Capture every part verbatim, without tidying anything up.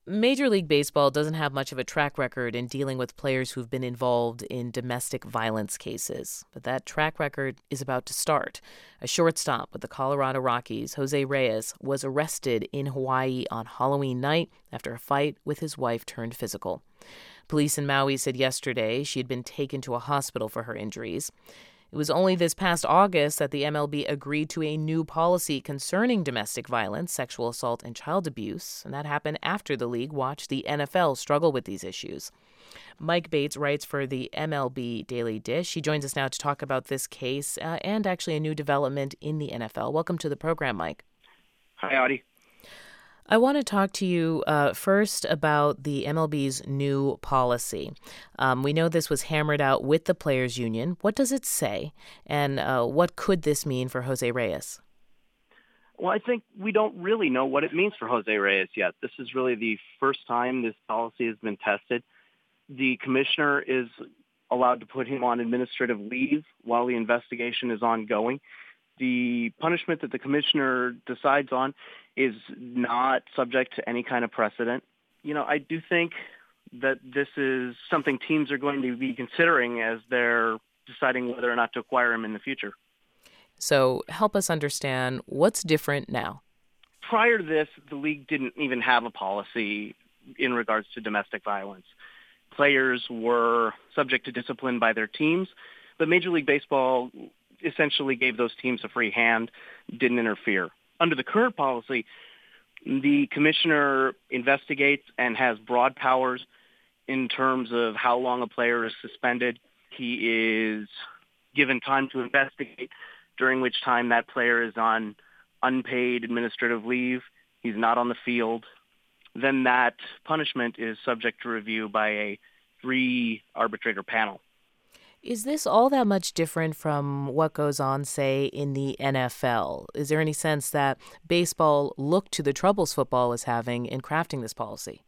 Major League Baseball doesn't have much of a track record in dealing with players who've been involved in domestic violence cases. But that track record is about to start. A shortstop with the Colorado Rockies, Jose Reyes, was arrested in Hawaii on Halloween night after a fight with his wife turned physical. Police in Maui said yesterday she had been taken to a hospital for her injuries. It was only this past August that the M L B agreed to a new policy concerning domestic violence, sexual assault, and child abuse, and that happened after the league watched the N F L struggle with these issues. Mike Bates writes for the M L B Daily Dish. He joins us now to talk about this case uh, and actually a new development in the N F L. Welcome to the program, Mike. Hi, Audie. I want to talk to you uh, first about the M L B's new policy. Um, we know this was hammered out with the Players Union. What does it say, and uh, what could this mean for Jose Reyes? Well, I think we don't really know what it means for Jose Reyes yet. This is really the first time this policy has been tested. The commissioner is allowed to put him on administrative leave while the investigation is ongoing. The punishment that the commissioner decides on is not subject to any kind of precedent. You know, I do think that this is something teams are going to be considering as they're deciding whether or not to acquire him in the future. So help us understand what's different now. Prior to this, the league didn't even have a policy in regards to domestic violence. Players were subject to discipline by their teams, but Major League Baseball essentially gave those teams a free hand, didn't interfere. Under the current policy, the commissioner investigates and has broad powers in terms of how long a player is suspended. He is given time to investigate, during which time that player is on unpaid administrative leave. He's not on the field. Then that punishment is subject to review by a three-arbitrator panel. Is this all that much different from what goes on, say, in the N F L? Is there any sense that baseball looked to the troubles football is having in crafting this policy?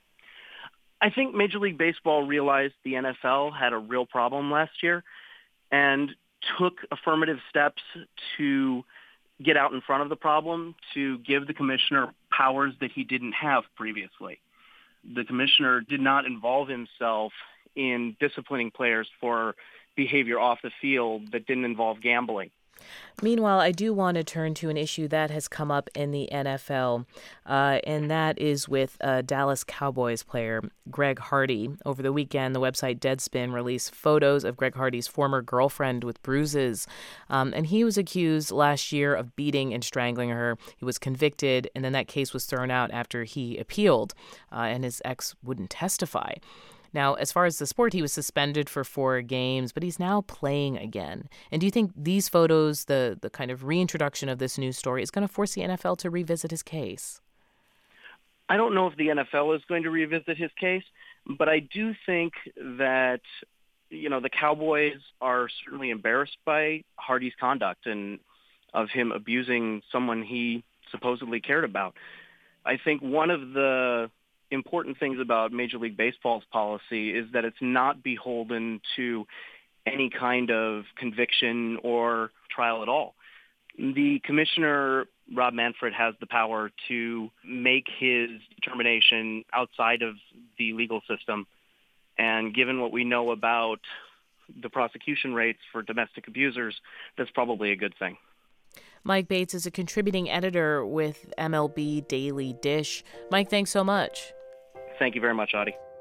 I think Major League Baseball realized the N F L had a real problem last year and took affirmative steps to get out in front of the problem, to give the commissioner powers that he didn't have previously. The commissioner did not involve himself in disciplining players for behavior off the field that didn't involve gambling. Meanwhile, I do want to turn to an issue that has come up in the N F L, uh, and that is with uh, Dallas Cowboys player Greg Hardy. Over the weekend, the website Deadspin released photos of Greg Hardy's former girlfriend with bruises, um, and he was accused last year of beating and strangling her. He was convicted, and then that case was thrown out after he appealed, uh, and his ex wouldn't testify. Now, as far as the sport, he was suspended for four games, but he's now playing again. And do you think these photos, the, the kind of reintroduction of this news story, is going to force the N F L to revisit his case? I don't know if the N F L is going to revisit his case, but I do think that, you know, the Cowboys are certainly embarrassed by Hardy's conduct and of him abusing someone he supposedly cared about. I think one of the important things about Major League Baseball's policy is that it's not beholden to any kind of conviction or trial at all. The commissioner, Rob Manfred, has the power to make his determination outside of the legal system. And given what we know about the prosecution rates for domestic abusers, that's probably a good thing. Mike Bates is a contributing editor with M L B Daily Dish. Mike, thanks so much. Thank you very much, Audie.